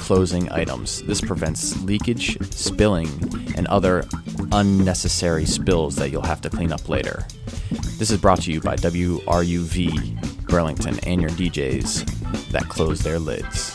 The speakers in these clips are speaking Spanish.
closing items. This prevents leakage, spilling, and other unnecessary spills that you'll have to clean up later. This is brought to you by WRUV Burlington and your DJs that close their lids.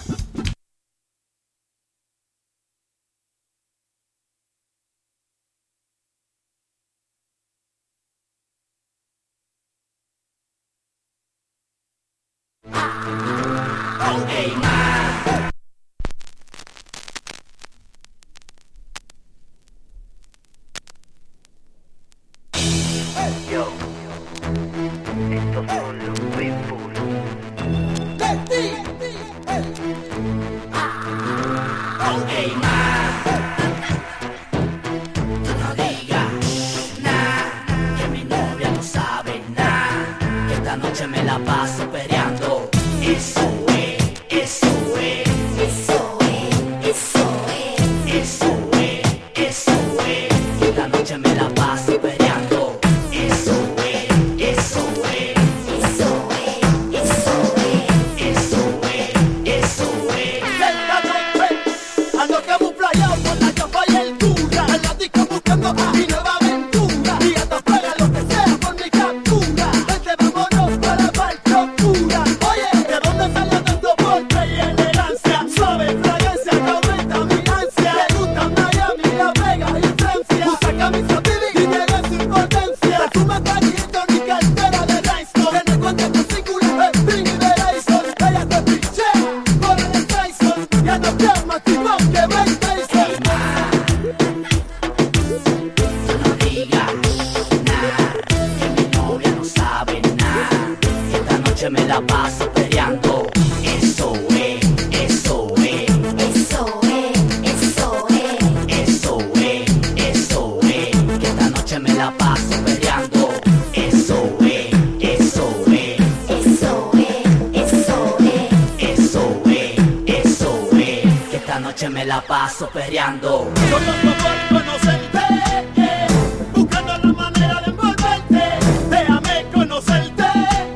Me la paso perreando. Solo por conocerte, buscando la manera de envolverte. Déjame conocerte,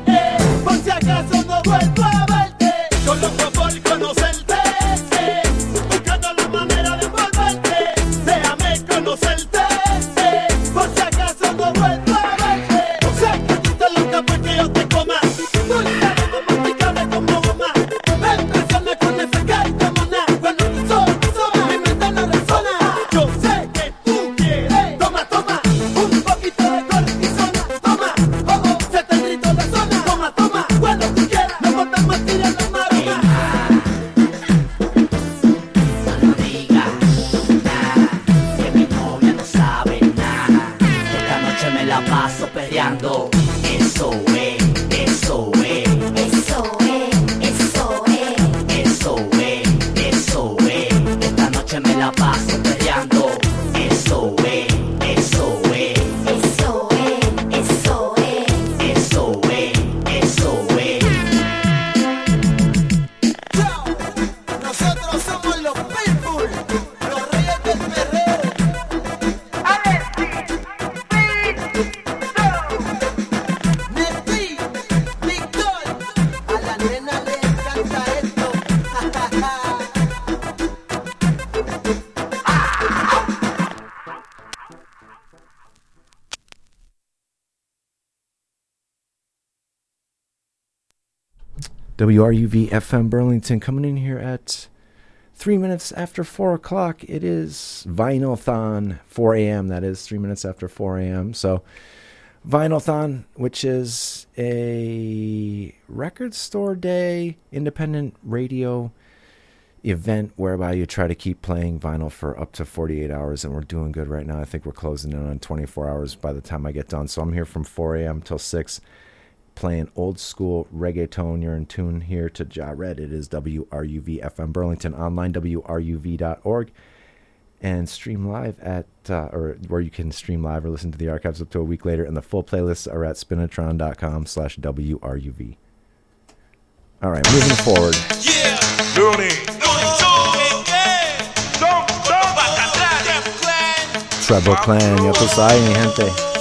por si acaso no vuelvo a verte. Solo por conocerte, buscando la manera de envolverte. Déjame conocerte, por si acaso no vuelvo a verte. O sea que tú te loca porque yo te coma. Dulce, masticable como goma. Me impresiona con ese que te mona. WRUV FM Burlington coming in here at 3 minutes after 4 o'clock. It is Vinyl-thon, 4 a.m. That is 3 minutes after 4 a.m. So Vinyl-thon, which is a record store day, independent radio event whereby you try to keep playing vinyl for up to 48 hours, and we're doing good right now. I think we're closing in on 24 hours by the time I get done. So I'm here from 4 a.m. till 6 playing old school reggaeton. You're in tune here to Ja Red. It is WRUV FM Burlington, online WRUV.org, and stream live at, or where you can stream live or listen to the archives up to a week later. And the full playlists are at spinatron.com/WRUV. All right, moving forward. Yeah, Looney. Treble Clan, ya tú sabes, mi gente.